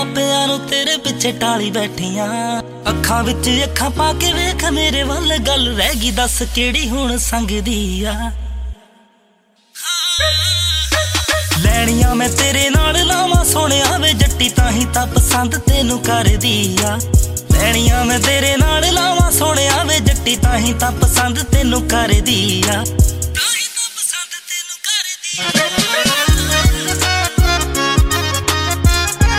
ਮਾਪਿਆਂ ਨੂੰ ਤੇਰੇ ਪਿੱਛੇ ਟਾਲੀ ਬੈਠੀਆਂ। ਅੱਖਾਂ ਵਿੱਚ ਅੱਖਾਂ ਪਾ ਕੇ ਵੇਖ ਮੇਰੇ ਵੱਲ, ਗੱਲ ਰਹਿ ਗਈ ਦੱਸ ਕਿਹੜੀ ਹੁਣ ਸੰਗਦੀ ਆ। ਲੈਣੀਆਂ ਮੈਂ ਤੇਰੇ ਨਾਲ ਲਾਵਾਂ ਸੋਹਣਿਆ ਵੇ ਜੱਟੀ, ਤਾਂ ਹੀ ਤਾਂ ਪਸੰਦ ਤੈਨੂੰ ਕਰਦੀ ਆ। ਲੈਣੀਆਂ ਮੈਂ ਤੇਰੇ ਨਾਲ ਲਾਵਾਂ ਸੋਹਣਿਆ ਵੇ ਜੱਟੀ, ਤਾਂ ਹੀ ਤਾਂ ਪਸੰਦ ਤੈਨੂੰ ਕਰਦੀ ਆ।